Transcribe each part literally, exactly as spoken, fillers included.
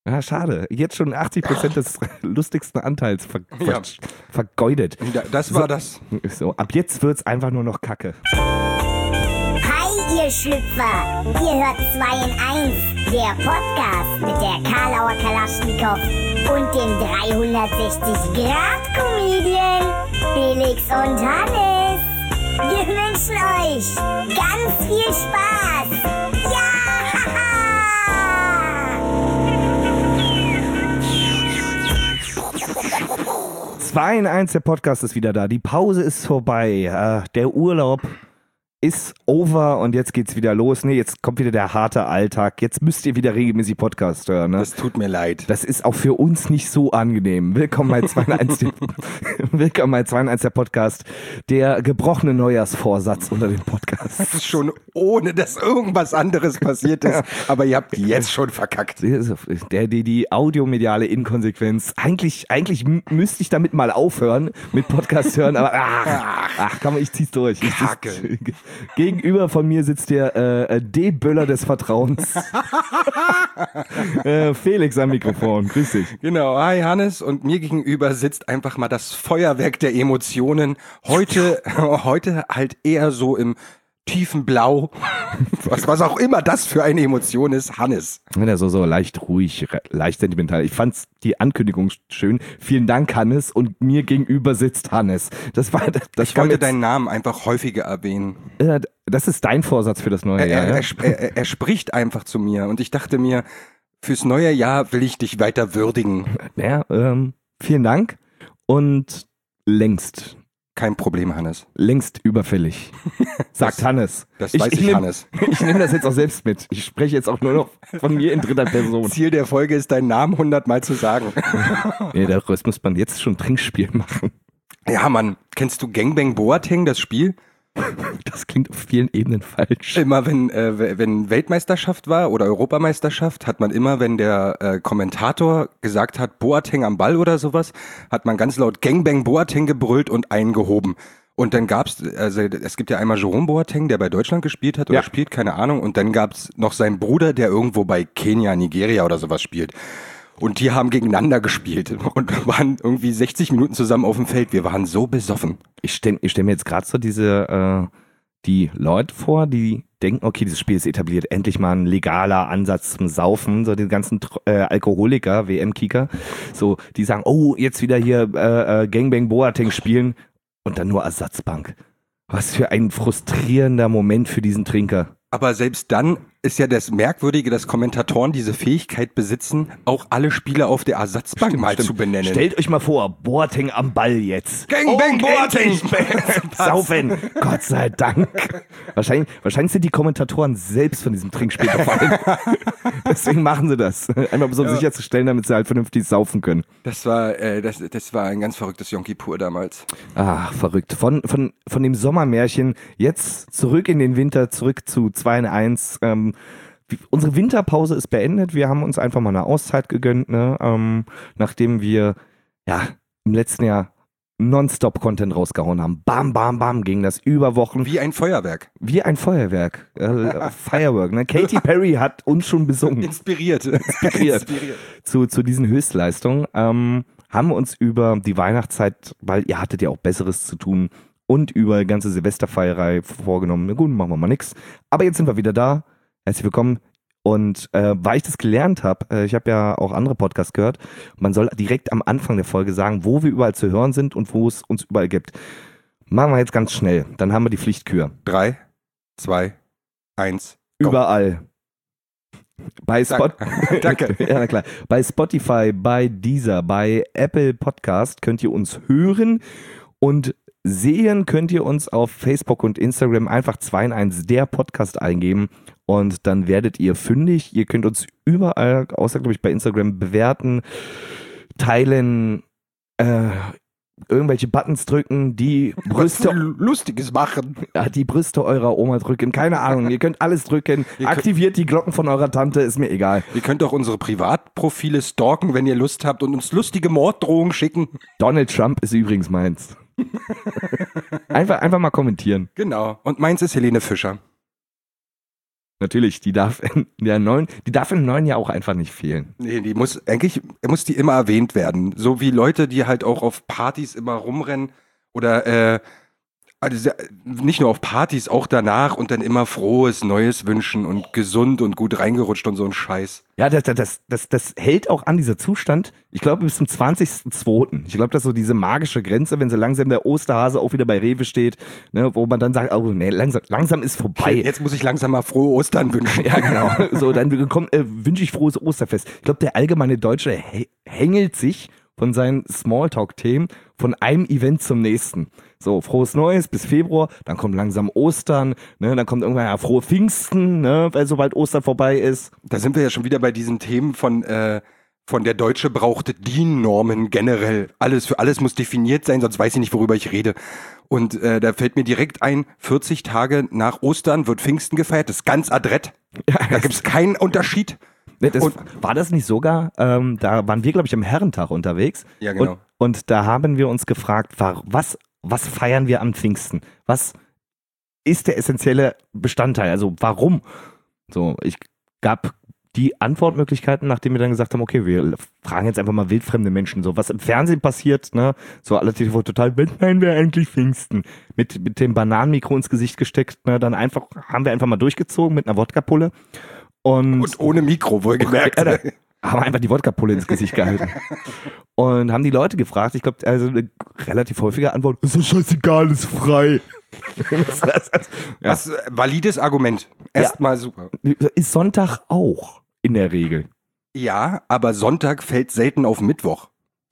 Ja, schade. Jetzt schon achtzig Prozent des lustigsten Anteils ver Ja. ver vergeudet. Ja, das war das. So, ab jetzt wird's einfach nur noch Kacke. Hi, ihr Schlüpfer! Ihr hört zwei in eins, der Podcast mit der Karlauer Kalaschnikow und dem dreihundertsechzig Grad Comedian Felix und Hannes. Wir wünschen euch ganz viel Spaß! Ja! zwei in eins, der Podcast ist wieder da. Die Pause ist vorbei. Äh, der Urlaub ist over und jetzt geht's wieder los. Nee, jetzt kommt wieder der harte Alltag. Jetzt müsst ihr wieder regelmäßig Podcast hören. Ne? Das tut mir leid. Das ist auch für uns nicht so angenehm. Willkommen bei zwei in eins, der, Willkommen bei zwei in eins, der Podcast. Der gebrochene Neujahrsvorsatz unter dem Podcast. Das ist schon ohne, dass irgendwas anderes passiert ist. Aber ihr habt jetzt schon verkackt. Der, die, die audiomediale Inkonsequenz. Eigentlich, eigentlich m- müsste ich damit mal aufhören mit Podcast hören, aber ach, ach komm, ich zieh's durch. Ich Kacke. zieh's- Gegenüber von mir sitzt der äh, D-Böller des Vertrauens. äh, Felix am Mikrofon. Grüß dich. Genau, hi Hannes, und mir gegenüber sitzt einfach mal das Feuerwerk der Emotionen. Heute, heute halt eher so im tiefen Blau, was, was auch immer das für eine Emotion ist, Hannes. Ja, so, so leicht ruhig, re- leicht sentimental. Ich fand die Ankündigung schön. Vielen Dank, Hannes. Und mir gegenüber sitzt Hannes. Das war, das Ich kam wollte jetzt, deinen Namen einfach häufiger erwähnen. äh, das ist dein Vorsatz für das neue Er, Jahr. er, Ja? er, sp- er, er spricht einfach zu mir und ich dachte mir, fürs neue Jahr will ich dich weiter würdigen. Ja, ähm, vielen Dank und längst, Kein Problem, Hannes. längst überfällig, sagt Das- Hannes. Das weiß ich, nehm, Hannes. Ich nehme das jetzt auch selbst mit. Ich spreche jetzt auch nur noch von mir in dritter Person. Ziel der Folge ist, deinen Namen hundertmal zu sagen. Nee, das muss man jetzt schon Trinkspiel machen. Ja, Mann, kennst du Gangbang Boateng, das Spiel? Das klingt auf vielen Ebenen falsch. Immer wenn, äh, wenn Weltmeisterschaft war oder Europameisterschaft, hat man immer, wenn der äh, Kommentator gesagt hat, Boateng am Ball oder sowas, hat man ganz laut Gangbang Boateng gebrüllt und eingehoben. Und dann gab's, also es gibt ja einmal Jerome Boateng, der bei Deutschland gespielt hat oder Ja. spielt, keine Ahnung. Und dann gab's noch seinen Bruder, der irgendwo bei Kenia, Nigeria oder sowas spielt. Und die haben gegeneinander gespielt und waren irgendwie sechzig Minuten zusammen auf dem Feld. Wir waren so besoffen. Ich stelle ich stell mir jetzt gerade so diese, äh, die Leute vor, die denken, okay, dieses Spiel ist etabliert, endlich mal ein legaler Ansatz zum Saufen, so die ganzen äh, Alkoholiker, W M-Kicker, so, die sagen, oh, jetzt wieder hier äh, äh, Gangbang Boateng spielen und dann nur Ersatzbank. Was für ein frustrierender Moment für diesen Trinker. Aber selbst dann ist ja das Merkwürdige, dass Kommentatoren diese Fähigkeit besitzen, auch alle Spieler auf der Ersatzbank mal Stimmt. zu benennen. Stellt euch mal vor, Boateng am Ball jetzt. Gangbang Boateng! Saufen, Gott sei Dank. Wahrscheinlich, wahrscheinlich sind die Kommentatoren selbst von diesem Trinkspiel befallen. Deswegen machen sie das. Einmal um Ja. sicherzustellen, damit sie halt vernünftig saufen können. Das war, äh, das, das war ein ganz verrücktes Yom Kippur damals. Ach, verrückt. Von, von, von dem Sommermärchen jetzt zurück in den Winter, zurück zu zwei in eins. Ähm, wie- unsere Winterpause ist beendet. Wir haben uns einfach mal eine Auszeit gegönnt, ne? ähm, nachdem wir ja im letzten Jahr Nonstop-Content rausgehauen haben. Bam, bam, bam ging das über Wochen. Wie ein Feuerwerk. Wie ein Feuerwerk. Äh, Firework. Ne? Katy Perry hat uns schon besungen. Inspiriert. Inspiriert. zu, zu diesen Höchstleistungen. Ähm, haben uns über die Weihnachtszeit, weil ihr hattet ja auch Besseres zu tun, und über die ganze Silvesterfeierei vorgenommen. Na gut, machen wir mal nix. Aber jetzt sind wir wieder da. Herzlich willkommen. Und äh, weil ich das gelernt habe, äh, ich habe ja auch andere Podcasts gehört, man soll direkt am Anfang der Folge sagen, wo wir überall zu hören sind und wo es uns überall gibt. Machen wir jetzt ganz schnell. Dann haben wir die Pflichtkür. Drei, zwei, eins. Go. Überall. Bei Spot Danke. ja, na klar. Bei Spotify, bei Deezer, bei Apple Podcast könnt ihr uns hören und sehen könnt ihr uns auf Facebook und Instagram. Einfach zwei in eins der Podcast eingeben und dann werdet ihr fündig. Ihr könnt uns überall, außer glaube ich bei Instagram, bewerten, teilen, äh, irgendwelche Buttons drücken, die Brüste, Lustiges machen. ja, die Brüste eurer Oma drücken. Keine Ahnung, ihr könnt alles drücken. Ihr könnt- Aktiviert die Glocken von eurer Tante, ist mir egal. Ihr könnt auch unsere Privatprofile stalken, wenn ihr Lust habt, und uns lustige Morddrohungen schicken. Donald Trump ist übrigens meins. einfach, einfach mal kommentieren. Genau. Und meins ist Helene Fischer. Natürlich, die darf in der neuen, die darf im neuen Jahr auch einfach nicht fehlen. Nee, die muss, eigentlich muss die immer erwähnt werden. So wie Leute, die halt auch auf Partys immer rumrennen oder äh, also nicht nur auf Partys, auch danach und dann immer frohes Neues wünschen und gesund und gut reingerutscht und so ein Scheiß. Ja, das, das, das, das hält auch an, dieser Zustand. Ich glaube, bis zum zwanzigsten zweiten Ich glaube, das ist so diese magische Grenze, wenn so langsam der Osterhase auch wieder bei Rewe steht, ne, wo man dann sagt, oh nee, langsam, langsam ist vorbei. Jetzt muss ich langsam mal frohe Ostern wünschen. Ja, genau. So, dann kommt, äh, wünsche ich frohes Osterfest. Ich glaube, der allgemeine Deutsche hä- hängelt sich von seinen Smalltalk-Themen von einem Event zum nächsten. So, frohes Neues bis Februar, dann kommt langsam Ostern, ne, dann kommt irgendwann ja frohe Pfingsten, ne, weil sobald Ostern vorbei ist. Da sind wir ja schon wieder bei diesen Themen von, äh, von der Deutsche braucht D I N-Normen generell. Alles, für alles muss definiert sein, sonst weiß ich nicht, worüber ich rede. Und äh, da fällt mir direkt ein, vierzig Tage nach Ostern wird Pfingsten gefeiert, das ist ganz adrett. Ja, Da gibt es keinen Unterschied. Ne, das, Und- war das nicht sogar, ähm, da waren wir, glaube ich, am Herrentag unterwegs. Ja, genau. Und, und da haben wir uns gefragt, war, was, was feiern wir am Pfingsten? Was ist der essentielle Bestandteil? Also warum? So, ich gab die Antwortmöglichkeiten, nachdem wir dann gesagt haben, okay, wir fragen jetzt einfach mal wildfremde Menschen, so was im Fernsehen passiert, ne? So alle T V total, wann feiern wir eigentlich Pfingsten? Mit, mit dem Bananenmikro ins Gesicht gesteckt, ne? Dann einfach, haben wir einfach mal durchgezogen mit einer Wodka-Pulle. Und, Und ohne Mikro, wohlgemerkt. Ja, da haben einfach die Wodka-Pulle ins Gesicht gehalten. Und haben die Leute gefragt, ich glaube, also eine relativ häufige Antwort, ist doch scheißegal, ist frei. Ja. Das ist ein valides Argument. Erstmal super. Ist Sonntag auch in der Regel. Ja, aber Sonntag fällt selten auf Mittwoch.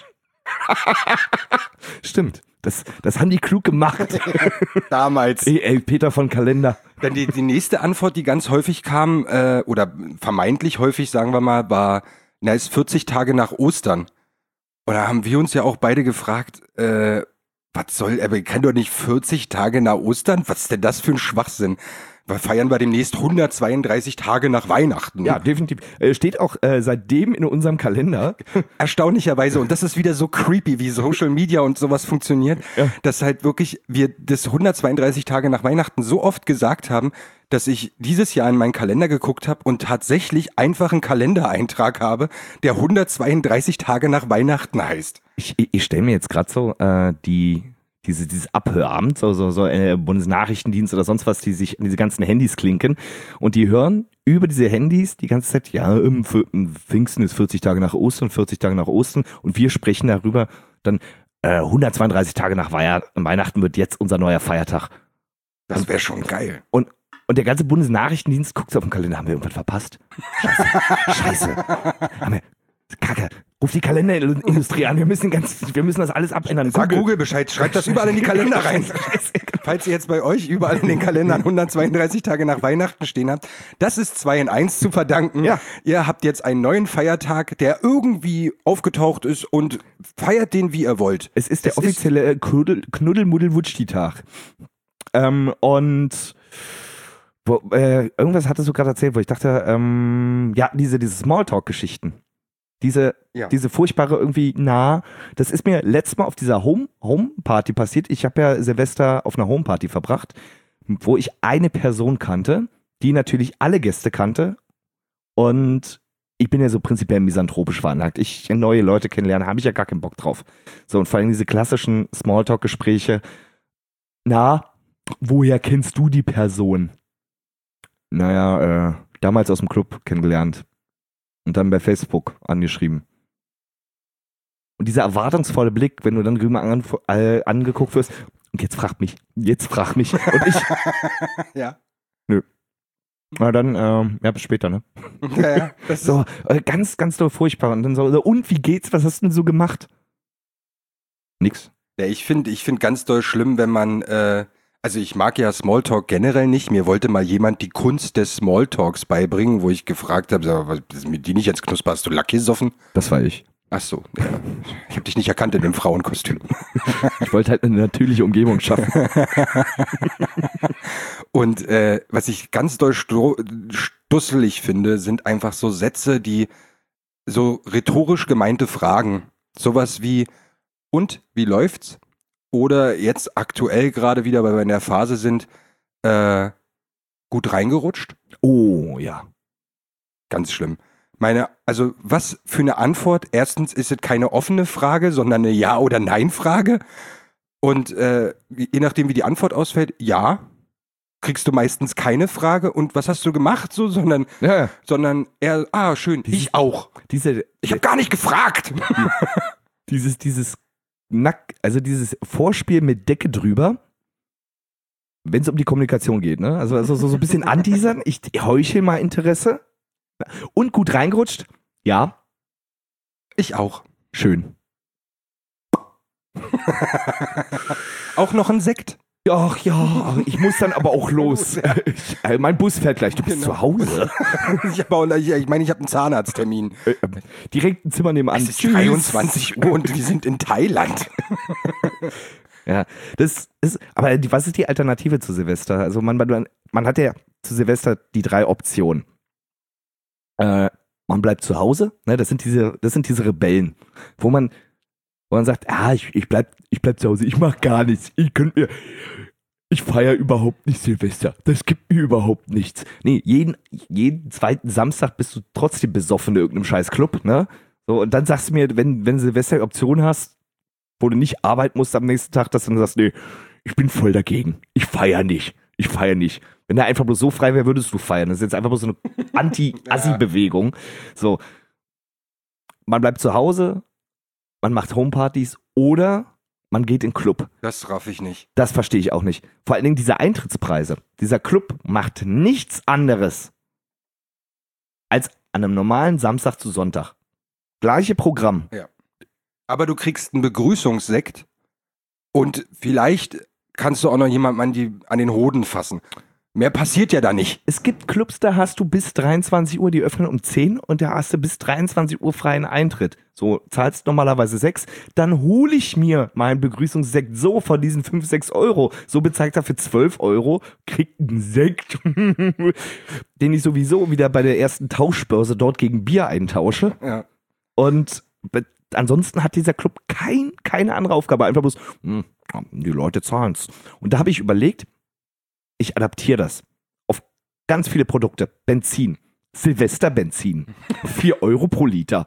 Stimmt, das, das haben die klug gemacht. Damals. ey, ey, Peter von Kalender. Dann die, die nächste Antwort, die ganz häufig kam, äh, oder vermeintlich häufig, sagen wir mal, war, na, ist vierzig Tage nach Ostern. Und da haben wir uns ja auch beide gefragt, äh, was soll, aber kann doch nicht vierzig Tage nach Ostern? Was ist denn das für ein Schwachsinn? Wir feiern wir demnächst hundertzweiunddreißig Tage nach Weihnachten. Ja, definitiv. Äh, Steht auch äh, seitdem in unserem Kalender. Erstaunlicherweise, und das ist wieder so creepy, wie Social Media und sowas funktioniert, Ja. dass halt wirklich wir das hundertzweiunddreißig Tage nach Weihnachten so oft gesagt haben, dass ich dieses Jahr in meinen Kalender geguckt habe und tatsächlich einfach einen Kalendereintrag habe, der hundertzweiunddreißig Tage nach Weihnachten heißt. Ich, ich, ich stelle mir jetzt gerade so äh, die diese, dieses Abhörabend, so, so, so äh, Bundesnachrichtendienst oder sonst was, die sich an diese ganzen Handys klinken und die hören über diese Handys die ganze Zeit, ja, im Pfingsten ist vierzig Tage nach Ostern, vierzig Tage nach Ostern und wir sprechen darüber, dann äh, hundertzweiunddreißig Tage nach Weiher- Weihnachten wird jetzt unser neuer Feiertag. Das wäre schon geil. Und, und der ganze Bundesnachrichtendienst guckt auf den Kalender, haben wir irgendwas verpasst? Scheiße, scheiße. Haben wir, Kacke, ruf die Kalenderindustrie an, wir müssen, ganz, wir müssen das alles abändern. Sag Google Bescheid, schreibt das überall in die Kalender rein. Falls ihr jetzt bei euch überall in den Kalendern hundertzweiunddreißig Tage nach Weihnachten stehen habt, das ist zwei in eins zu verdanken. Ja. Ihr habt jetzt einen neuen Feiertag, der irgendwie aufgetaucht ist und feiert den, wie ihr wollt. Es ist der offizielle Knuddel, Knuddel-Muddel-Wutschti-Tag. Ähm, und wo, äh, irgendwas hattest du gerade erzählt, wo ich dachte, ähm, ja, diese, diese Smalltalk-Geschichten. Diese, Ja. diese furchtbare irgendwie, na, das ist mir letztes Mal auf dieser Home, Home-Party passiert. Ich habe ja Silvester auf einer Home-Party verbracht, wo ich eine Person kannte, die natürlich alle Gäste kannte. Und ich bin ja so prinzipiell misanthropisch veranlagt. Ich neue Leute kennenlernen, habe ich ja gar keinen Bock drauf. So, und vor allem diese klassischen Smalltalk-Gespräche. Na, woher kennst du die Person? Naja, äh, damals aus dem Club kennengelernt. Und dann bei Facebook angeschrieben. Und dieser erwartungsvolle Blick, wenn du dann drüben an, äh, angeguckt wirst, und jetzt frag mich, jetzt frag mich. Und ich, Ja. na dann, ähm, ja, bis später, ne? Ja, ja. Das So, äh, ganz, ganz doll furchtbar. Und dann so, so, und wie geht's? Was hast du denn so gemacht? Nix. Ja, ich finde ich find ganz doll schlimm, wenn man, äh, also ich mag ja Smalltalk generell nicht. Mir wollte mal jemand die Kunst des Smalltalks beibringen, wo ich gefragt habe, sag, was ist mit die nicht jetzt knusper, hast du Lack gesoffen? Das war ich. Ach so, ja. Ich habe dich nicht erkannt in dem Frauenkostüm. Ich wollte halt eine natürliche Umgebung schaffen. Und äh, was ich ganz doll stro- stusselig finde, sind einfach so Sätze, die so rhetorisch gemeinte Fragen. Sowas wie, und, wie läuft's? Oder jetzt aktuell gerade wieder, weil wir in der Phase sind, äh, Gut reingerutscht? Oh, ja. Ganz schlimm. Meine, also was für eine Antwort? Erstens ist es keine offene Frage, sondern eine Ja- oder Nein-Frage. Und äh, je nachdem, wie die Antwort ausfällt, ja, kriegst du meistens keine Frage. Und was hast du gemacht? So, sondern, Ja. sondern eher, ah, schön, Dieses- ich auch. Diese, Ich habe gar nicht gefragt. dieses, dieses Nack, also dieses Vorspiel mit Decke drüber, wenn es um die Kommunikation geht, ne? Also, also so, so ein bisschen anteasern, ich heuchel mal Interesse. Und gut reingerutscht, ja, Ich auch. schön. Auch noch ein Sekt. Ach ja, ich muss dann aber auch los. Ich, äh, mein Bus fährt gleich, du bist Genau. zu Hause. Ich, hab auch, ich, ich meine, ich habe einen Zahnarzttermin. Äh, äh, Direkt ein Zimmer nebenan. Es ist dreiundzwanzig Uhr und wir sind in Thailand. Ja, das ist, aber die, was ist die Alternative zu Silvester? Also man, man, man hat ja zu Silvester die drei Optionen. Äh, man bleibt zu Hause, ne? Das sind diese, das sind diese Rebellen, wo man, wo man sagt, ah, ich, ich bleib, ich bleib zu Hause, ich mach gar nichts, ich könnt mir, ich feiere überhaupt nicht Silvester, das gibt mir überhaupt nichts. Nee, jeden, jeden zweiten Samstag bist du trotzdem besoffen in irgendeinem scheiß Club, ne? So, und dann sagst du mir, wenn, wenn Silvester die Option hast, wo du nicht arbeiten musst am nächsten Tag, dass du dann sagst, nee, ich bin voll dagegen, ich feiere nicht, ich feiere nicht. Wenn der einfach bloß so frei wäre, würdest du feiern. Das ist jetzt einfach bloß so eine Anti-Assi-Bewegung. So, man bleibt zu Hause, man macht Homepartys oder man geht in den Club. Das raff ich nicht. Das verstehe ich auch nicht. Vor allen Dingen diese Eintrittspreise. Dieser Club macht nichts anderes als an einem normalen Samstag zu Sonntag. Gleiche Programm. Aber du kriegst einen Begrüßungssekt und vielleicht kannst du auch noch jemanden an, die, an den Hoden fassen. Mehr passiert ja da nicht. Es gibt Clubs, da hast du bis dreiundzwanzig Uhr, die öffnen um zehn und da hast du bis dreiundzwanzig Uhr freien Eintritt. So, zahlst normalerweise sechs, dann hole ich mir meinen Begrüßungssekt so von diesen fünf, sechs Euro. So bezahlt er für zwölf Euro, kriegt einen Sekt, den ich sowieso wieder bei der ersten Tauschbörse dort gegen Bier eintausche. Ja. Und be- ansonsten hat dieser Club kein, keine andere Aufgabe, einfach bloß, hm, die Leute zahlen's. Und da habe ich überlegt, ich adaptiere das auf ganz viele Produkte. Benzin, Silvesterbenzin, vier Euro pro Liter.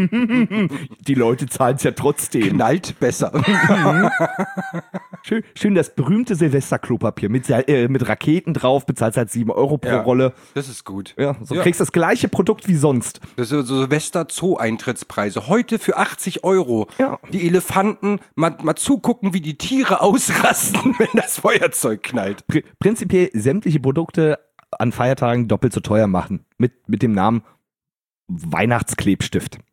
Die Leute zahlen es ja trotzdem. Knallt besser. Schön, schön das berühmte Silvester-Klopapier mit, äh, mit Raketen drauf, bezahlst halt sieben Euro pro Ja. Rolle. Das ist gut. Ja, so Ja. kriegst du das gleiche Produkt wie sonst. Das sind so Silvester-Zoo-Eintrittspreise. Heute für achtzig Euro. Ja. Die Elefanten, mal, mal zugucken, wie die Tiere ausrasten, wenn das Feuerzeug knallt. Pr prinzipiell sämtliche Produkte an Feiertagen doppelt so teuer machen. Mit, mit dem Namen Weihnachtsklebstift.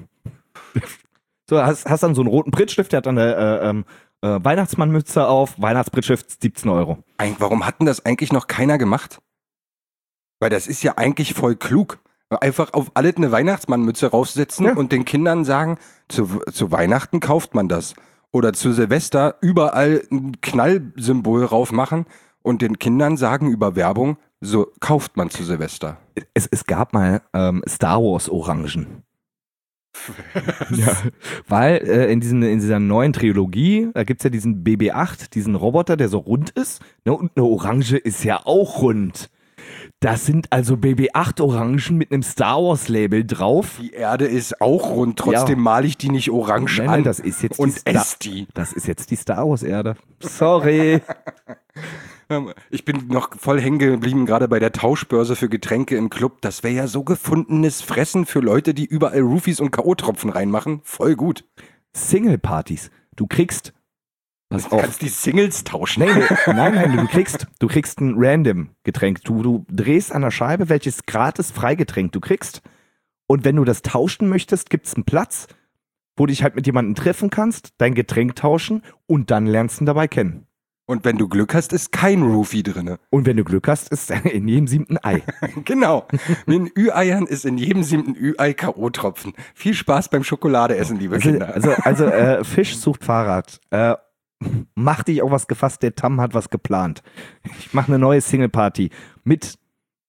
So, hast, hast dann so einen roten Prittstift, der hat dann eine äh, ähm, äh, Weihnachtsmannmütze auf, Weihnachtsprittstift siebzehn Euro. Eig- Warum hat denn das eigentlich noch keiner gemacht? Weil das ist ja eigentlich voll klug. Einfach auf alles eine Weihnachtsmannmütze raufsetzen Ja. und den Kindern sagen, zu, zu Weihnachten kauft man das. Oder zu Silvester überall ein Knallsymbol rauf machen und den Kindern sagen über Werbung, so kauft man zu Silvester. Es, es gab mal ähm, Star Wars Orangen. Ja, weil äh, in, diesen, in dieser neuen Trilogie, da gibt es ja diesen B B acht, diesen Roboter, der so rund ist. Ne, und eine Orange ist ja auch rund. Das sind also B B acht Orangen mit einem Star Wars Label drauf. Die Erde ist auch rund, trotzdem Ja. male ich die nicht orange Nein, an nein, das ist jetzt die und Star ess die. Das ist jetzt die Star Wars Erde. Sorry. Ich bin noch voll hängen geblieben, gerade bei der Tauschbörse für Getränke im Club. Das wäre ja so gefundenes Fressen für Leute, die überall Roofies und K O-Tropfen reinmachen. Voll gut. Single-Partys. Du kriegst. Pass Du auf. kannst die Singles tauschen. Nein, nein, nein, nein, du kriegst, du kriegst ein random Getränk. Du, du drehst an der Scheibe, welches gratis Freigetränk du kriegst. Und wenn du das tauschen möchtest, gibt es einen Platz, wo du dich halt mit jemandem treffen kannst, dein Getränk tauschen und dann lernst du ihn dabei kennen. Und wenn du Glück hast, ist kein Roofie drinne. Und wenn du Glück hast, ist in jedem siebten Ei. Genau. Mit den Ü-Eiern ist in jedem siebten Ü-Ei K O-Tropfen. Viel Spaß beim Schokoladeessen, liebe Also, Kinder. also, also äh, Fisch sucht Fahrrad. Äh, mach dich auf was gefasst, der Tam hat was geplant. Ich mache eine neue Single-Party mit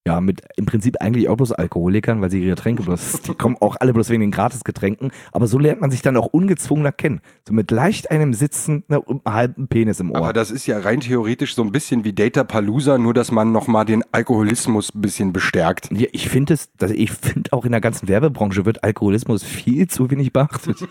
Ja, mit im Prinzip eigentlich auch bloß Alkoholikern, weil sie ihre Getränke bloß, die kommen auch alle bloß wegen den Gratisgetränken, aber so lernt man sich dann auch ungezwungener kennen. So mit leicht einem Sitzen ne, und einem halben Penis im Ohr. Aber das ist ja rein theoretisch so ein bisschen wie Datapalooza, nur dass man nochmal den Alkoholismus ein bisschen bestärkt. Ja, ich finde es, also ich finde auch in der ganzen Werbebranche wird Alkoholismus viel zu wenig beachtet.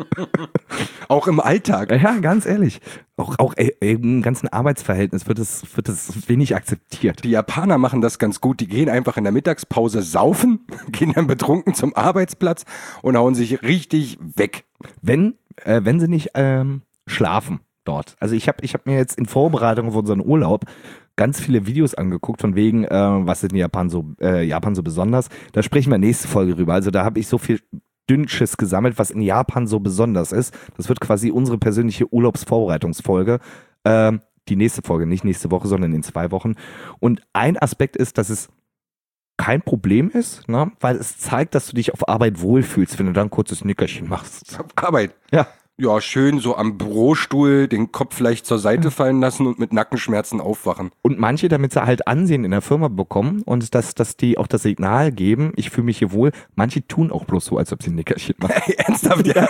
Auch im Alltag. Ja, ganz ehrlich. Auch, auch ey, im ganzen Arbeitsverhältnis wird es, wird es wenig akzeptiert. Die Japaner machen das ganz gut. Die gehen einfach in der Mittagspause saufen, gehen dann betrunken zum Arbeitsplatz und hauen sich richtig weg. Wenn, äh, wenn sie nicht ähm, schlafen dort. Also ich habe ich hab mir jetzt in Vorbereitung auf unseren Urlaub ganz viele Videos angeguckt, von wegen, äh, was ist in Japan so, äh, Japan so besonders. Da sprechen wir nächste Folge drüber. Also da habe ich so viel Dünnschiss gesammelt, was in Japan so besonders ist. Das wird quasi unsere persönliche Urlaubsvorbereitungsfolge. Ähm, die nächste Folge, nicht nächste Woche, sondern in zwei Wochen. Und ein Aspekt ist, dass es kein Problem ist, ne? Weil es zeigt, dass du dich auf Arbeit wohlfühlst, wenn du da ein kurzes Nickerchen machst. Auf Arbeit? Ja. Ja, schön so am Bürostuhl den Kopf vielleicht zur Seite fallen lassen und mit Nackenschmerzen aufwachen. Und manche, damit sie halt Ansehen in der Firma bekommen und dass, dass die auch das Signal geben, ich fühle mich hier wohl, manche tun auch bloß so, als ob sie ein Nickerchen machen. Hey, ernsthaft? Ja.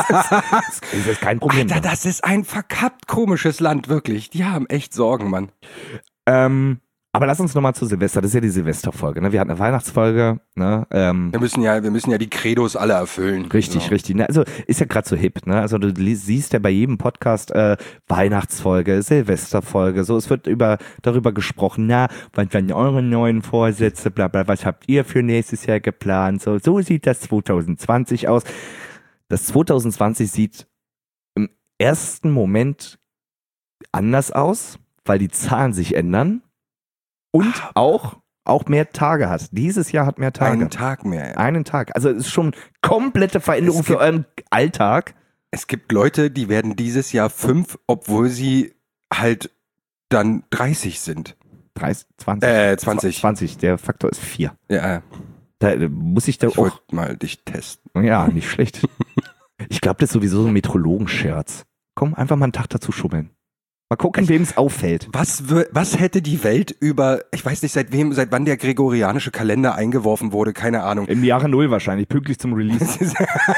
Das ist kein Problem. Alter, das ist ein verkappt komisches Land, wirklich. Die haben echt Sorgen, Mann. Ähm, aber lass uns nochmal zu Silvester, das ist ja die Silvesterfolge, ne? Wir hatten eine Weihnachtsfolge, ne? Ähm, Wir müssen ja, wir müssen ja die Credos alle erfüllen. Richtig, so. richtig. Ne? Also ist ja gerade so hip, ne? Also du li- siehst ja bei jedem Podcast äh, Weihnachtsfolge, Silvesterfolge, so, es wird über darüber gesprochen, na, was sind eure neuen Vorsätze, bla bla, was habt ihr für nächstes Jahr geplant? So, so sieht das zwanzig zwanzig aus. Das zwanzig zwanzig sieht im ersten Moment anders aus, weil die Zahlen sich ändern und auch, auch mehr Tage hat. Dieses Jahr hat mehr Tage. Einen Tag mehr. Ja. Einen Tag. Also es ist schon komplette Veränderung Es für gibt- euren Alltag. Es gibt Leute, die werden dieses Jahr fünf, obwohl sie halt dann dreißig sind. dreißig, zwanzig. Äh, zwanzig. zwanzig. Der Faktor ist vier. Ja, Da äh, muss ich da ich auch. wollte mal dich testen. Ja, nicht schlecht. Ich glaube, das ist sowieso so ein Metrologenscherz. Komm, einfach mal einen Tag dazu schummeln. Mal gucken, wem es auffällt. Was, wür- was hätte die Welt über, ich weiß nicht, seit wem, seit wann der gregorianische Kalender eingeworfen wurde, keine Ahnung. Im Jahre Null wahrscheinlich, pünktlich zum Release.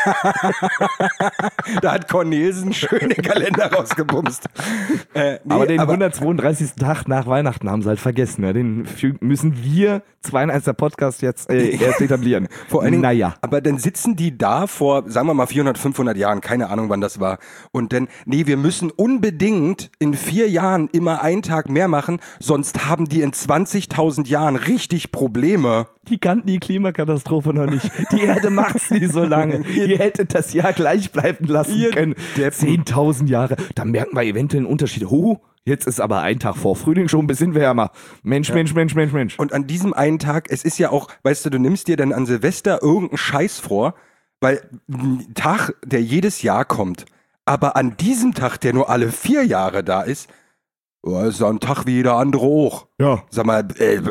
Da hat Cornelsen schön den Kalender rausgebumst. Äh, nee, aber den aber- hundertzweiunddreißigsten Tag nach Weihnachten haben sie halt vergessen. Ja? Den fü- müssen wir, zwei in eins der Podcast, jetzt äh, erst etablieren. Vor allen Dingen, naja. aber dann sitzen die da vor, sagen wir mal, vierhundert, fünfhundert Jahren, keine Ahnung, wann das war. Und dann, nee, wir müssen unbedingt in vier Jahren immer einen Tag mehr machen, sonst haben die in zwanzigtausend Jahren richtig Probleme. Die kannten die Klimakatastrophe noch nicht. Die Erde macht's nie so lange. Ihr hättet das Jahr gleich bleiben lassen Ihr können. zehntausend Jahre. Da merken wir eventuell einen Unterschied. Oh, jetzt ist aber ein Tag vor Frühling schon ein bisschen wärmer. Mensch, Mensch, Mensch, Mensch, Mensch. Und an diesem einen Tag, es ist ja auch, weißt du, du nimmst dir dann an Silvester irgendeinen Scheiß vor, weil ein Tag, der jedes Jahr kommt, aber an diesem Tag, der nur alle vier Jahre da ist, oh, ist ein Tag wie jeder andere auch. Ja. Sag mal, äh,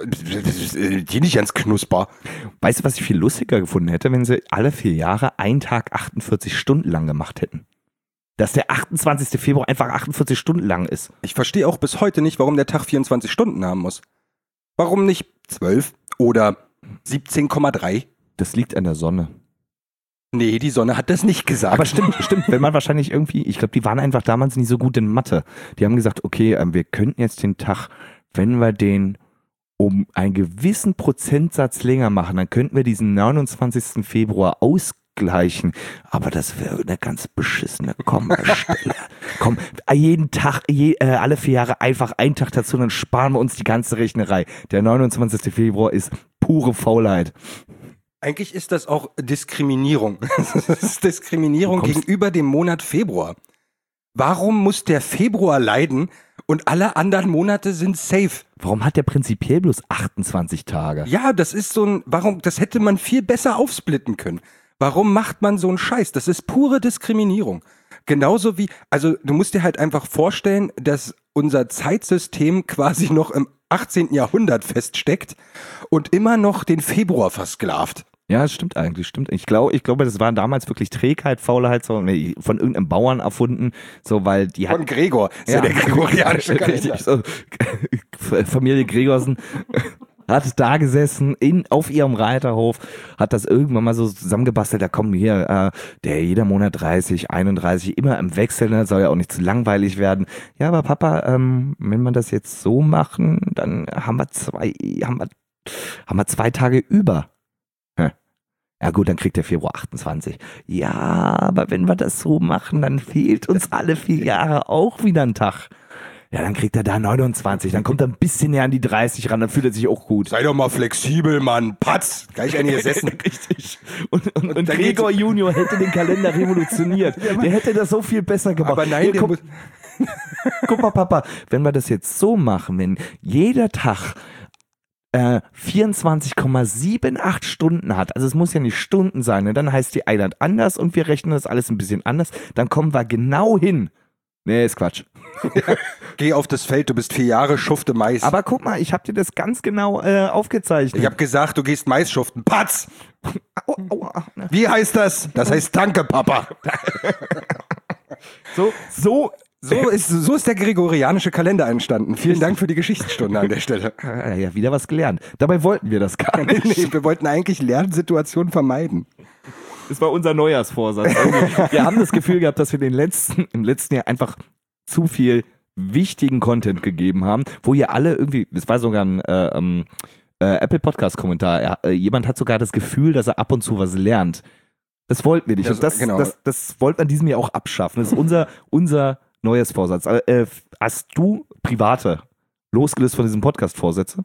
die nicht ganz knusper. Weißt du, was ich viel lustiger gefunden hätte, wenn sie alle vier Jahre einen Tag achtundvierzig Stunden lang gemacht hätten? Dass der achtundzwanzigsten Februar einfach achtundvierzig Stunden lang ist. Ich verstehe auch bis heute nicht, warum der Tag vierundzwanzig Stunden haben muss. Warum nicht zwölf oder siebzehn Komma drei? Das liegt an der Sonne. Nee, die Sonne hat das nicht gesagt. Aber stimmt, stimmt. Wenn man wahrscheinlich irgendwie, ich glaube, die waren einfach damals nicht so gut in Mathe. Die haben gesagt, okay, ähm, wir könnten jetzt den Tag, wenn wir den um einen gewissen Prozentsatz länger machen, dann könnten wir diesen neunundzwanzigsten Februar ausgleichen. Aber das wäre eine ganz beschissene Kommastelle. Komm, jeden Tag, je, äh, alle vier Jahre einfach einen Tag dazu, dann sparen wir uns die ganze Rechnerei. Der neunundzwanzigste Februar ist pure Faulheit. Eigentlich ist das auch Diskriminierung. Das ist Diskriminierung Du kommst- gegenüber dem Monat Februar. Warum muss der Februar leiden und alle anderen Monate sind safe? Warum hat der prinzipiell bloß achtundzwanzig Tage? Ja, das ist so ein, warum, das hätte man viel besser aufsplitten können. Warum macht man so einen Scheiß? Das ist pure Diskriminierung. Genauso wie, also du musst dir halt einfach vorstellen, dass unser Zeitsystem quasi noch im achtzehnten Jahrhundert feststeckt und immer noch den Februar versklavt. Ja, das stimmt eigentlich, stimmt. Ich glaube, ich glaube, das war damals wirklich Trägheit, Faulheit, so, nee, von irgendeinem Bauern erfunden, so, weil die Von hat, Gregor, ist ja, der gregorianische Kalender. richtig, so, Familie Gregorsen. hat da gesessen in, auf ihrem Reiterhof, hat das irgendwann mal so zusammengebastelt, da kommen hier, äh, der jeder Monat dreißig, einunddreißig, immer im Wechsel, ne, soll ja auch nicht zu langweilig werden. Ja, aber Papa, ähm, wenn wir das jetzt so machen, dann haben wir zwei, haben wir, haben wir zwei Tage über. Hm. Ja gut, dann kriegt der Februar achtundzwanzig. Ja, aber wenn wir das so machen, dann fehlt uns alle vier Jahre auch wieder ein Tag. Ja, dann kriegt er da neunundzwanzig, dann kommt er ein bisschen näher an die dreißig ran, dann fühlt er sich auch gut. Sei doch mal flexibel, Mann. Patz, gleich eine gesessen. Richtig. Und, und, und, und Gregor Junior hätte den Kalender revolutioniert. Der hätte das so viel besser gemacht. Aber nein, Hier, der guck, muss guck mal, Papa, wenn wir das jetzt so machen, wenn jeder Tag äh, vierundzwanzig Komma achundsiebzig Stunden hat, also es muss ja nicht Stunden sein, ne? Dann heißt die Einheit anders und wir rechnen das alles ein bisschen anders, dann kommen wir genau hin. Nee, ist Quatsch. Ja, geh auf das Feld, du bist vier Jahre, schufte Mais. Aber guck mal, ich habe dir das ganz genau äh, aufgezeichnet. Ich habe gesagt, du gehst Mais schuften. Patz! Au, au, au. Wie heißt das? Das heißt Danke, Papa. So, so, So ist, so ist der gregorianische Kalender entstanden. Vielen Dank für die Geschichtsstunde an der Stelle. ja, wieder was gelernt. Dabei wollten wir das gar nicht. Nee, wir wollten eigentlich Lernsituationen vermeiden. Das war unser Neujahrsvorsatz. Also, wir haben das Gefühl gehabt, dass wir den letzten, im letzten Jahr einfach zu viel wichtigen Content gegeben haben, wo ihr alle irgendwie, es war sogar ein äh, ähm, äh, Apple Podcast Kommentar, er, äh, jemand hat sogar das Gefühl, dass er ab und zu was lernt. Das wollten wir nicht. Das, und das, genau. das, das wollten wir an diesem Jahr auch abschaffen. Das ist unser, unser Neujahrsvorsatz. Äh, hast du private, losgelöst von diesem Podcast, Vorsätze?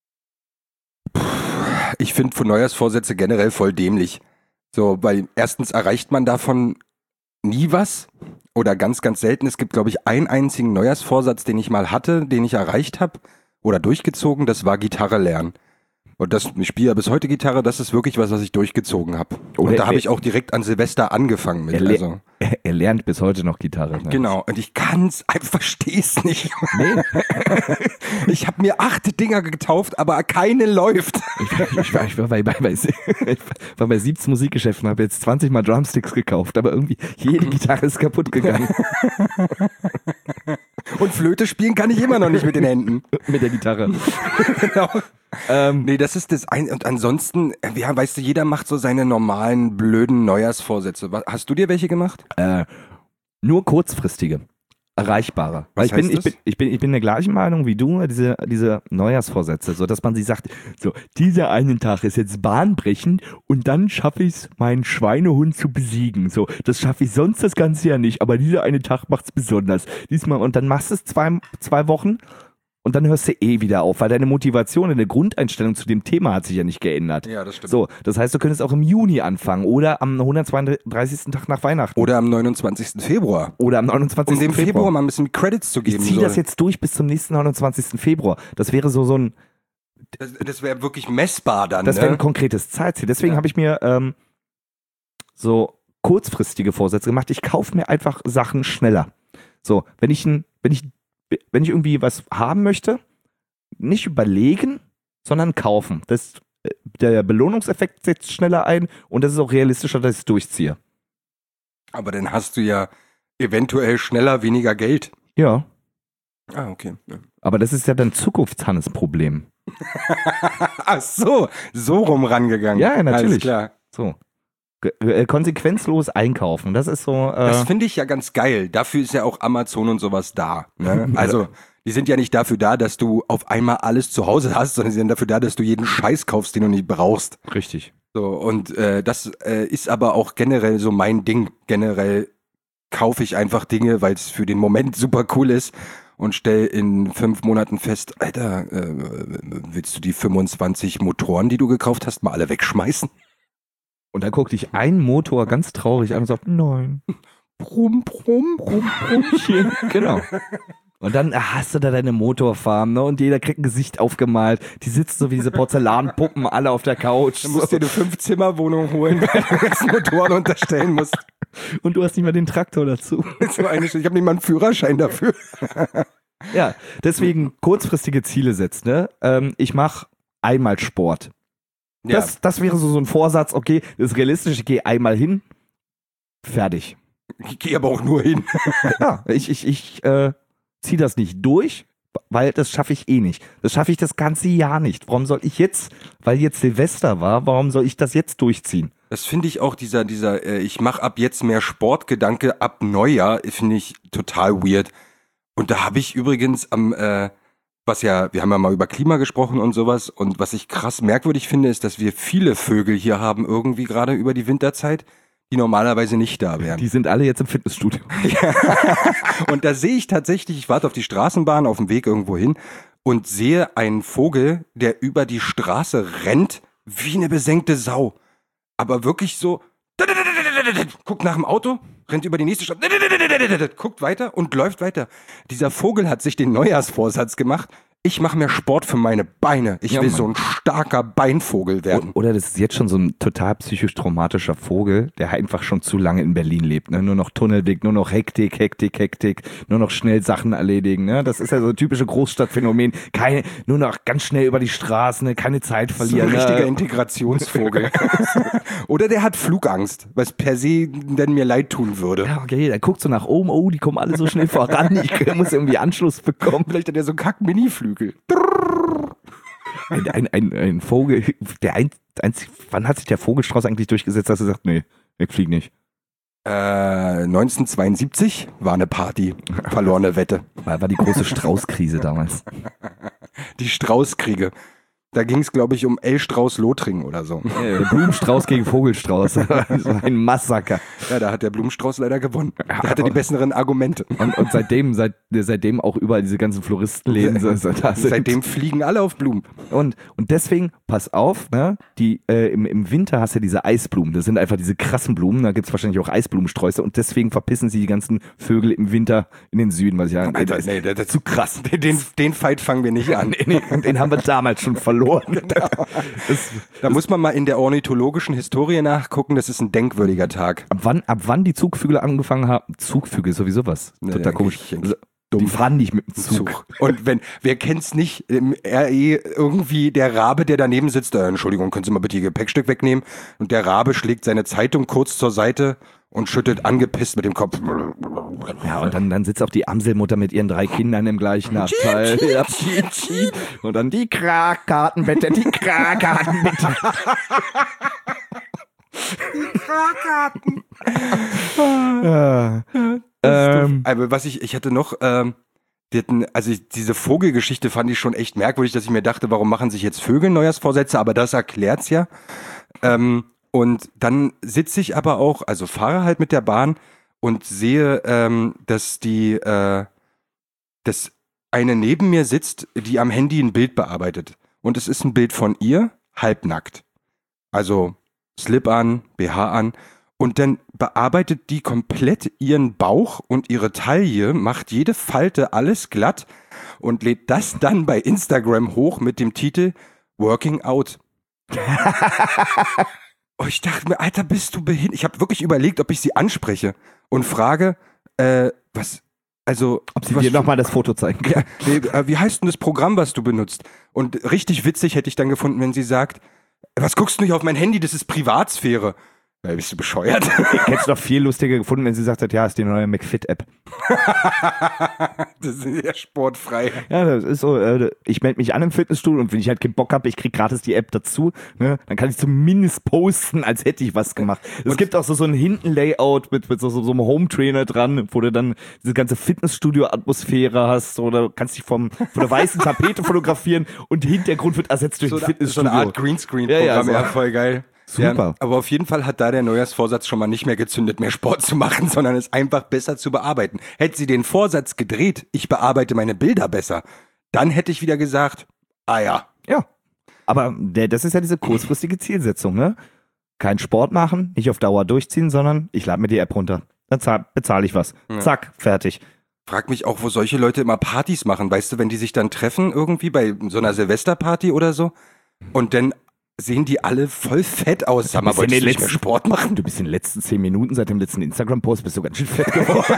Ich finde Neujahrsvorsätze generell voll dämlich. So, weil erstens erreicht man davon nie was oder ganz, ganz selten. Es gibt, glaube ich, einen einzigen Neujahrsvorsatz, den ich mal hatte, den ich erreicht habe oder durchgezogen, das war Gitarre lernen. Und das, ich spiele ja bis heute Gitarre, das ist wirklich was, was ich durchgezogen habe. Und da habe ich auch direkt an Silvester angefangen mit. Er, le- also. er, er lernt bis heute noch Gitarre. Ne? Genau, und ich kann's, ich versteh's nicht. Nee. Ich habe mir acht Dinger getauft, aber keine läuft. Ich, ich, war, ich, war bei, bei, bei, ich war bei siebzehn Musikgeschäften und habe jetzt zwanzig Mal Drumsticks gekauft, aber irgendwie jede Gitarre ist kaputt gegangen. Und Flöte spielen kann ich immer noch nicht mit den Händen. Mit der Gitarre. Genau. Ähm, Nee, das ist das ein und ansonsten, ja, weißt du, jeder macht so seine normalen, blöden Neujahrsvorsätze. Was- Hast du dir welche gemacht? äh, nur kurzfristige, erreichbare. Weil Was ich bin, heißt ich das? bin, ich bin, ich bin der gleichen Meinung wie du, diese, diese Neujahrsvorsätze, so dass man sich sagt, so, dieser einen Tag ist jetzt bahnbrechend und dann schaffe ich es, meinen Schweinehund zu besiegen. So, das schaffe ich sonst das ganze Jahr nicht, aber dieser eine Tag macht es besonders. Diesmal, und dann machst du es zwei, zwei Wochen. Und dann hörst du eh wieder auf, weil deine Motivation, deine Grundeinstellung zu dem Thema hat sich ja nicht geändert. Ja, das stimmt. So, das heißt, du könntest auch im Juni anfangen oder am hundertzweiunddreißigsten Tag nach Weihnachten. Oder am neunundzwanzigsten Februar. Oder am Um neunundzwanzigsten dem Februar. Februar. mal ein bisschen Credits zu Ich geben. ziehe so. das jetzt durch bis zum nächsten neunundzwanzigsten Februar. Das wäre so, so ein, Das, das wäre wirklich messbar dann. das ne? wäre ein konkretes Zeitziel. Deswegen Ja. habe ich mir ähm, so kurzfristige Vorsätze gemacht. Ich kaufe mir einfach Sachen schneller. So, wenn ich, ein, wenn ich, wenn ich irgendwie was haben möchte, nicht überlegen, sondern kaufen. Das, der Belohnungseffekt setzt schneller ein und das ist auch realistischer, dass ich es durchziehe. Aber dann hast du ja eventuell schneller weniger Geld. Ja, Ah, okay. Ja. aber das ist ja dann Zukunftshannes-Problem. Ach so, so rum rangegangen. Ja, ja, natürlich. Alles klar. So. Ge- äh, konsequenzlos einkaufen. Das ist so. Äh, Das finde ich ja ganz geil. Dafür ist ja auch Amazon und sowas da. Ne? Also, die sind ja nicht dafür da, dass du auf einmal alles zu Hause hast, sondern sie sind dafür da, dass du jeden Scheiß kaufst, den du nicht brauchst. richtig. So, und äh, das äh, ist aber auch generell so mein Ding. Generell kaufe ich einfach Dinge, weil es für den Moment super cool ist und stell in fünf Monaten fest, Alter, äh, willst du die fünfundzwanzig Motoren, die du gekauft hast, mal alle wegschmeißen? Und dann guckt dich ein Motor ganz traurig an und sagt, nein. Brumm, brumm, brumm, Brummchen. Genau. Und dann hast du da deine Motorfarm, ne? Und jeder kriegt ein Gesicht aufgemalt. Die sitzen so wie diese Porzellanpuppen alle auf der Couch. Du musst dir eine Fünf-Zimmer-Wohnung holen, weil du jetzt Motoren unterstellen musst. Und du hast nicht mal den Traktor dazu. So eine, ich habe nicht mal einen Führerschein dafür. Ja, deswegen kurzfristige Ziele setzen. Ne? Ähm, ich mache einmal Sport. Das, das wäre so, so ein Vorsatz, okay, das ist realistisch, ich gehe einmal hin, fertig. Ich gehe aber auch nur hin. Ja, ich, ich, ich äh, ziehe das nicht durch, weil das schaffe ich eh nicht. Das schaffe ich das ganze Jahr nicht. Warum soll ich jetzt, weil jetzt Silvester war, warum soll ich das jetzt durchziehen? Das finde ich auch, dieser, dieser, äh, ich mache ab jetzt mehr Sportgedanke ab Neujahr, finde ich total weird. Und da habe ich übrigens am, äh, was ja, wir haben ja mal über Klima gesprochen und sowas, und was ich krass merkwürdig finde, ist, dass wir viele Vögel hier haben, irgendwie gerade über die Winterzeit, die normalerweise nicht da wären. Die sind alle jetzt im Fitnessstudio. Ja. Und da sehe ich tatsächlich, ich warte auf die Straßenbahn auf dem Weg irgendwo hin und sehe einen Vogel, der über die Straße rennt wie eine besenkte Sau. Aber wirklich so, guckt nach dem Auto, rennt über die nächste Straße, guckt weiter und läuft weiter. Dieser Vogel hat sich den Neujahrsvorsatz gemacht, ich mache mehr Sport für meine Beine. Ich Ja, will Mann. so ein starker Beinvogel werden. Oder das ist jetzt schon so ein total psychisch traumatischer Vogel, der einfach schon zu lange in Berlin lebt. Ne? Nur noch Tunnelblick, nur noch Hektik, Hektik, Hektik, nur noch schnell Sachen erledigen. Ne? Das ist ja so ein typisches Großstadtphänomen. Keine, nur noch ganz schnell über die Straßen, ne? Keine Zeit So ein verlieren. richtiger ne? Integrationsvogel. Oder der hat Flugangst, was per se denn mir leid tun würde. Ja, okay, der guckt so nach oben, oh, die kommen alle so schnell voran, ich muss irgendwie Anschluss bekommen. Vielleicht hat er so einen Kack-Mini-Flügel. Ein, ein, ein, ein Vogel, der ein, einzig, wann hat sich der Vogelstrauß eigentlich durchgesetzt, dass er sagt, nee, ich flieg nicht. Äh, neunzehnhundertzweiundsiebzig war eine Party. Verlorene Wette. War, war die große Straußkrise damals. Die Straußkriege. Da ging es, glaube ich, um L. Strauß-Lothringen oder so. Der Blumenstrauß gegen Vogelstrauß. Das war ein Massaker. Ja, da hat der Blumenstrauß leider gewonnen. Der hatte die besseren Argumente. Und, und seitdem, seit, seitdem auch überall diese ganzen Floristenläden. So, so, da sind. Seitdem fliegen alle auf Blumen. Und, und deswegen, pass auf, ne, die, äh, im, im Winter hast du ja diese Eisblumen. Das sind einfach diese krassen Blumen. Da gibt es wahrscheinlich auch Eisblumensträuße. Und deswegen verpissen sie die ganzen Vögel im Winter in den Süden. Was ich ja, Alter, das, nee, das, das, zu krass. den, den Fight fangen wir nicht an. Nee, nee, und den haben wir damals schon verloren. Genau. Das, Da muss man mal in der ornithologischen Historie nachgucken. Das ist ein denkwürdiger Tag. ab, wann, ab wann die Zugvögel angefangen haben? Zugvögel ist sowieso was. Nee, Total komisch. eigentlich- eigentlich Die fahren nicht mit dem Zug. Zug. Und wenn, wer kennt's nicht, im R E irgendwie der Rabe, der daneben sitzt, äh, Entschuldigung, können Sie mal bitte Ihr Gepäckstück wegnehmen? Und der Rabe schlägt seine Zeitung kurz zur Seite und schüttelt angepisst mit dem Kopf. Ja, und dann, dann sitzt auch die Amselmutter mit ihren drei Kindern im gleichen Abteil. Ja, cheep, cheep. Und dann die Krakkarten bitte, die Krakkarten bitte. Ja. Ähm, Aber was ich, ich hatte noch, ähm, wir hatten, also ich, diese Vogelgeschichte fand ich schon echt merkwürdig, dass ich mir dachte, warum machen sich jetzt Vögel Neujahrsvorsätze? Aber das erklärt's ja. Ähm, und dann sitze ich aber auch, also fahre halt mit der Bahn und sehe, ähm, dass die, äh, dass eine neben mir sitzt, die am Handy ein Bild bearbeitet. Und es ist ein Bild von ihr, halbnackt. Also Slip an, B H an. Und dann bearbeitet die komplett ihren Bauch und ihre Taille, macht jede Falte alles glatt und lädt das dann bei Instagram hoch mit dem Titel Working Out. Oh, ich dachte mir, Alter, bist du behindert? Ich habe wirklich überlegt, ob ich sie anspreche und frage, äh, was, also... ob sie was, dir nochmal das Foto zeigen kann. ja, nee, äh, wie heißt denn das Programm, was du benutzt? Und richtig witzig hätte ich dann gefunden, wenn sie sagt, was guckst du nicht auf mein Handy, das ist Privatsphäre. Ja, bist du bescheuert? Ich hätte es doch viel lustiger gefunden, wenn sie gesagt hat, ja, ist die neue McFit-App. Das ist ja sportfrei. Ja, das ist so, äh, ich melde mich an im Fitnessstudio und wenn ich halt keinen Bock habe, ich krieg gratis die App dazu, ne, dann kann ich zumindest posten, als hätte ich was gemacht. Es gibt auch so, so ein Hinten-Layout mit, mit so, so, so einem Home-Trainer dran, wo du dann diese ganze Fitnessstudio-Atmosphäre hast oder kannst dich vom, von der weißen Tapete fotografieren und der Hintergrund wird ersetzt durch So, ein eine- so Fitnessstudio. eine Art Greenscreen-Programm, Ja, ja, so. ja, voll geil. Super. Ja, aber auf jeden Fall hat da der Neujahrsvorsatz schon mal nicht mehr gezündet, mehr Sport zu machen, sondern es einfach besser zu bearbeiten. Hätte sie den Vorsatz gedreht, ich bearbeite meine Bilder besser, dann hätte ich wieder gesagt, ah ja. Ja. Aber der, das ist ja diese kurzfristige Zielsetzung, ne? Kein Sport machen, nicht auf Dauer durchziehen, sondern ich lade mir die App runter. Dann zahl, bezahle ich was. Ja. Zack, fertig. Frag mich auch, wo solche Leute immer Partys machen, weißt du, wenn die sich dann treffen irgendwie bei so einer Silvesterparty oder so und dann sehen die alle voll fett aus. Sag mal, bist in wolltest den du nicht mehr letzten- Sport machen? Du bist in den letzten zehn Minuten seit dem letzten Instagram-Post bist du ganz schön fett geworden.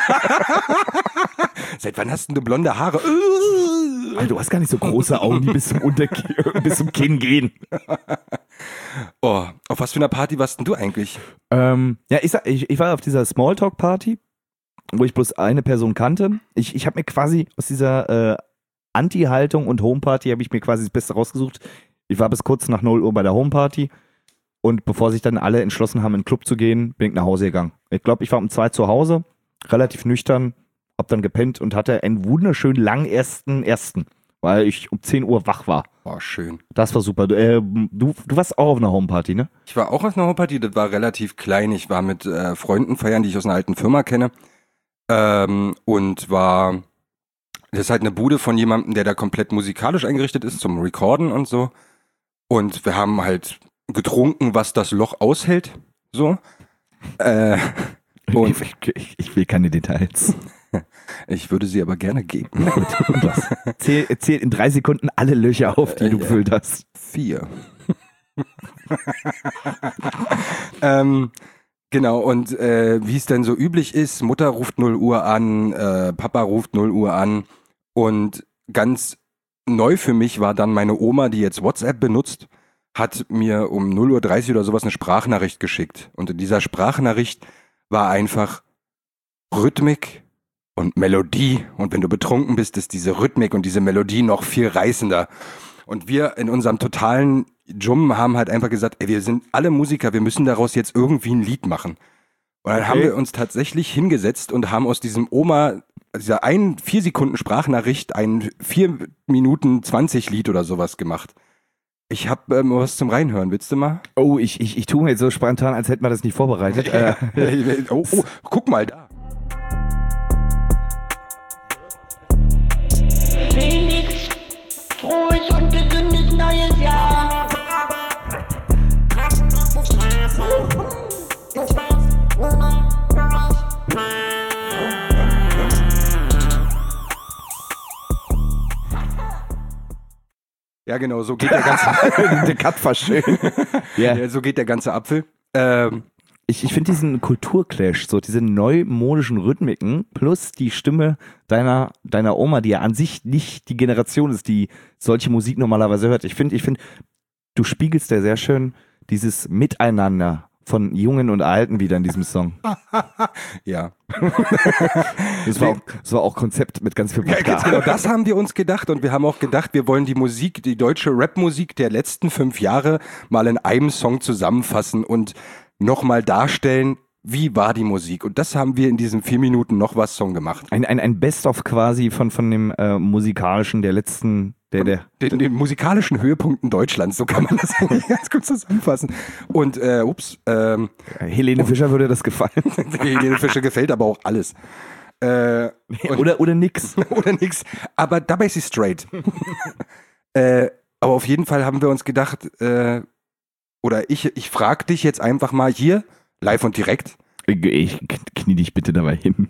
Seit wann hast denn du blonde Haare? Alter, du hast gar nicht so große Augen, die bis zum, Unterk- bis zum Kinn gehen. Oh, auf was für einer Party warst denn du eigentlich? Ähm, ja, ich, sag, ich, ich war auf dieser Smalltalk-Party, wo ich bloß eine Person kannte. Ich, ich habe mir quasi aus dieser äh, Anti-Haltung und Homeparty habe ich mir quasi das Beste rausgesucht. Ich war bis kurz nach null Uhr bei der Homeparty und bevor sich dann alle entschlossen haben, in den Club zu gehen, bin ich nach Hause gegangen. Ich glaube, ich war um zwei zu Hause, relativ nüchtern, hab dann gepennt und hatte einen wunderschönen langen ersten ersten, weil ich um zehn Uhr wach war. War schön. Das war super. Du, äh, du, du warst auch auf einer Homeparty, ne? Ich war auch auf einer Homeparty, das war relativ klein. Ich war mit äh, Freunden feiern, die ich aus einer alten Firma kenne. Ähm, und war, das ist halt eine Bude von jemandem, der da komplett musikalisch eingerichtet ist, zum Recorden und so. Und wir haben halt getrunken, was das Loch aushält. So. Äh, und ich, ich, ich will keine Details. Ich würde sie aber gerne geben. Na gut, und was? Zähl, zähl in drei Sekunden alle Löcher auf, die du gefüllt hast. Vier. ähm, genau, und äh, wie es denn so üblich ist, Mutter ruft null Uhr an, äh, Papa ruft null Uhr an und ganz neu für mich war dann meine Oma, die jetzt WhatsApp benutzt, hat mir um null Uhr dreißig oder sowas eine Sprachnachricht geschickt. Und in dieser Sprachnachricht war einfach Rhythmik und Melodie. Und wenn du betrunken bist, ist diese Rhythmik und diese Melodie noch viel reißender. Und wir in unserem totalen Jum haben halt einfach gesagt, ey, wir sind alle Musiker, wir müssen daraus jetzt irgendwie ein Lied machen. Und dann okay. haben wir uns tatsächlich hingesetzt und haben aus diesem Oma, dieser ein vier Sekunden Sprachnachricht, ein vier Minuten zwanzig Lied oder sowas gemacht. Ich hab ähm, was zum Reinhören, willst du mal? Oh, ich, ich, ich tue mir jetzt so spontan, als hätten wir das nicht vorbereitet. äh. oh, oh, guck mal da. Felix, frohes und gesundes neues Jahr. Ja, genau, so geht der ganze der Cut war schön. Yeah. Ja, so geht der ganze Apfel. Ähm, Ich, ich finde diesen Kulturclash, so diese neumodischen Rhythmiken plus die Stimme deiner, deiner Oma, die ja an sich nicht die Generation ist, die solche Musik normalerweise hört. Ich finde, ich finde, du spiegelst ja sehr schön dieses Miteinander von Jungen und Alten wieder in diesem Song. ja. Das war, auch, das war auch Konzept mit ganz viel ja, ganz genau, das haben wir uns gedacht und wir haben auch gedacht, wir wollen die Musik, die deutsche Rapmusik der letzten fünf Jahre mal in einem Song zusammenfassen und nochmal darstellen, wie war die Musik. Und das haben wir in diesem vier Minuten noch was Song gemacht. Ein, ein, ein Best-of quasi von, von dem äh, musikalischen der letzten, der, der den, den musikalischen Höhepunkten Deutschlands, so kann man das eigentlich ganz gut zusammenfassen. Und, äh, ups. Ähm, Helene Fischer würde das gefallen. Helene Fischer gefällt aber auch alles. Äh, oder, oder nix. oder nix. Aber dabei ist sie straight. äh, aber auf jeden Fall haben wir uns gedacht, äh, oder ich, ich frage dich jetzt einfach mal hier, live und direkt. Ich knie dich bitte dabei hin.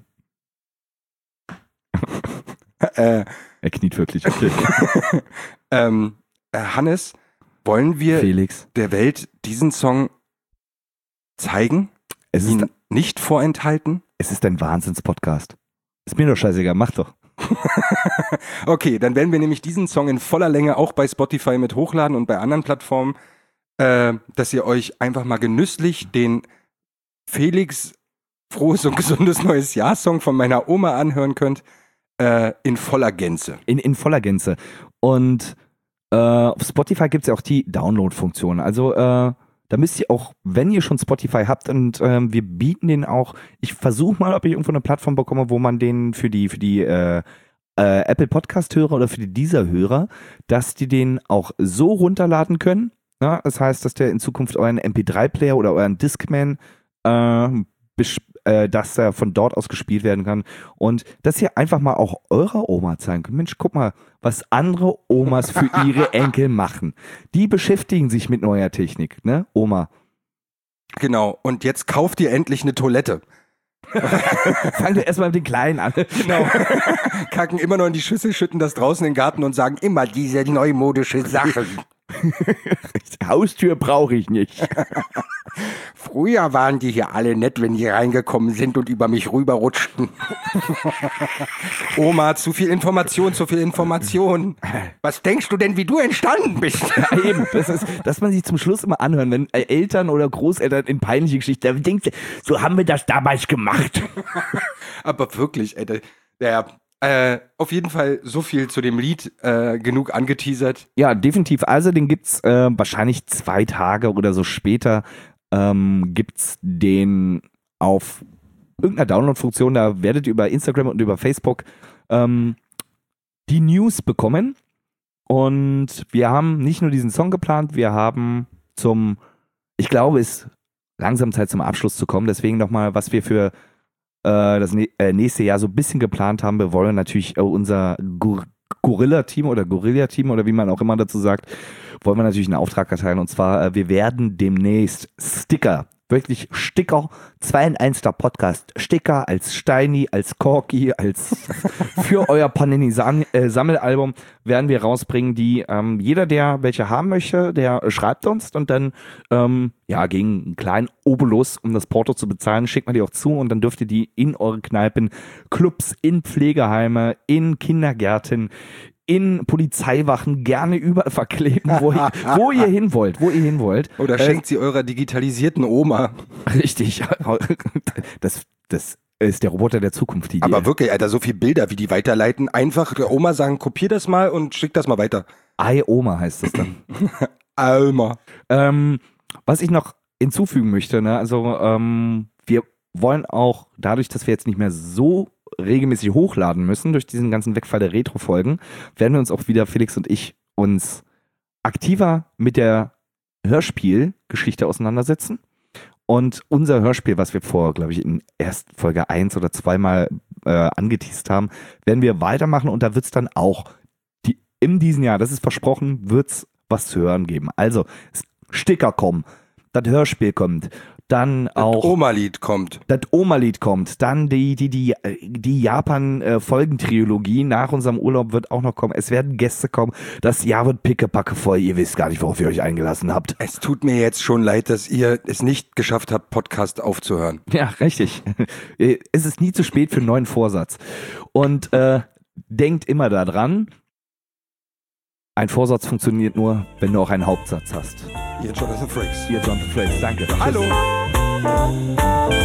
äh, er kniet wirklich. Okay. ähm, äh, Hannes, wollen wir Felix. der Welt diesen Song zeigen? Es ist ihn nicht vorenthalten? Es ist ein Wahnsinns-Podcast. Ist mir doch scheißegal, mach doch. Okay, dann werden wir nämlich diesen Song in voller Länge auch bei Spotify mit hochladen und bei anderen Plattformen, äh, dass ihr euch einfach mal genüsslich den Felix frohes und gesundes neues Jahr-Song von meiner Oma anhören könnt, äh, in voller Gänze. In, in voller Gänze. Und äh, auf Spotify gibt es ja auch die Download-Funktion. Also äh, da müsst ihr auch, wenn ihr schon Spotify habt, und äh, wir bieten den auch, ich versuche mal, ob ich irgendwo eine Plattform bekomme, wo man den für die, für die äh, äh, Apple Podcast-Hörer oder für die Deezer-Hörer, dass die den auch so runterladen können. Ja, das heißt, dass der in Zukunft euren M P drei Player oder euren Discman äh, äh, dass er von dort aus gespielt werden kann und dass ihr einfach mal auch eurer Oma zeigen könnt. Mensch, guck mal, was andere Omas für ihre Enkel machen. Die beschäftigen sich mit neuer Technik, ne, Oma? Genau, und jetzt kauft ihr endlich eine Toilette. Fangen wir erstmal mit den Kleinen an. Genau. Kacken immer noch in die Schüssel, schütten das draußen in den Garten und sagen immer diese neumodische Sachen. Haustür brauche ich nicht. Früher waren die hier alle nett, wenn die reingekommen sind und über mich rüberrutschten. Oma, zu viel Information, zu viel Information. Was denkst du denn, wie du entstanden bist? Ja, eben. Das ist, dass man sich zum Schluss immer anhören, wenn Eltern oder Großeltern in peinliche Geschichten, da denkt, so haben wir das damals gemacht. Aber wirklich, ey, der, Äh, auf jeden Fall so viel zu dem Lied, äh, genug angeteasert. Ja, definitiv. Also den gibt's äh, wahrscheinlich zwei Tage oder so später ähm, gibt's den auf irgendeiner Download-Funktion. Da werdet ihr über Instagram und über Facebook ähm, die News bekommen. Und wir haben nicht nur diesen Song geplant, wir haben zum, ich glaube, es ist langsam Zeit zum Abschluss zu kommen. Deswegen nochmal, was wir für äh, das ne- äh, nächste Jahr so ein bisschen geplant haben. Wir wollen natürlich äh, unser Gor- Gorilla-Team oder Gorilla-Team oder wie man auch immer dazu sagt, wollen wir natürlich einen Auftrag erteilen. Und zwar, äh, wir werden demnächst Sticker, wirklich Sticker, zwei in eins der Podcast, Sticker als Steini, als Corky, als für euer Panini-Sammelalbum werden wir rausbringen, die ähm, jeder, der welche haben möchte, der äh, schreibt uns und dann ähm, ja gegen einen kleinen Obolus, um das Porto zu bezahlen, schickt man die auch zu und dann dürft ihr die in eure Kneipen, Clubs, in Pflegeheime, in Kindergärten, in Polizeiwachen gerne überall verkleben, wo, ihr- wo ihr hin wollt, wo ihr hin wollt. Oder Äh, schenkt sie eurer digitalisierten Oma. Richtig. Das, das ist der Roboter der Zukunft. Die Aber die wirklich, Alter, so viele Bilder, wie die weiterleiten. Einfach der Oma sagen, kopier das mal und schick das mal weiter. I-Oma heißt es dann. Alma. ähm, was ich noch hinzufügen möchte, ne, also ähm, wir wollen auch, dadurch, dass wir jetzt nicht mehr so regelmäßig hochladen müssen, durch diesen ganzen Wegfall der Retro-Folgen, werden wir uns auch wieder, Felix und ich, uns aktiver mit der Hörspielgeschichte auseinandersetzen. Und unser Hörspiel, was wir vor, glaube ich, in erst Folge eins oder zweimal äh, angeteast haben, werden wir weitermachen und da wird es dann auch die, in diesem Jahr, das ist versprochen, wird es was zu hören geben. Also Sticker kommen, das Hörspiel kommt, dann auch Oma-Lied kommt. das Oma-Lied kommt, dann die, die, die, die Japan-Folgentrilogie nach unserem Urlaub wird auch noch kommen. Es werden Gäste kommen. Das Jahr wird pickepacke voll. Ihr wisst gar nicht, worauf ihr euch eingelassen habt. Es tut mir jetzt schon leid, dass ihr es nicht geschafft habt, Podcast aufzuhören. Ja, richtig. Es ist nie zu spät für einen neuen Vorsatz. Und äh, denkt immer daran, ein Vorsatz funktioniert nur, wenn du auch einen Hauptsatz hast. Ihr Jonathan Frakes. Ihr Jonathan Frakes, danke. Hallo. Tschüss.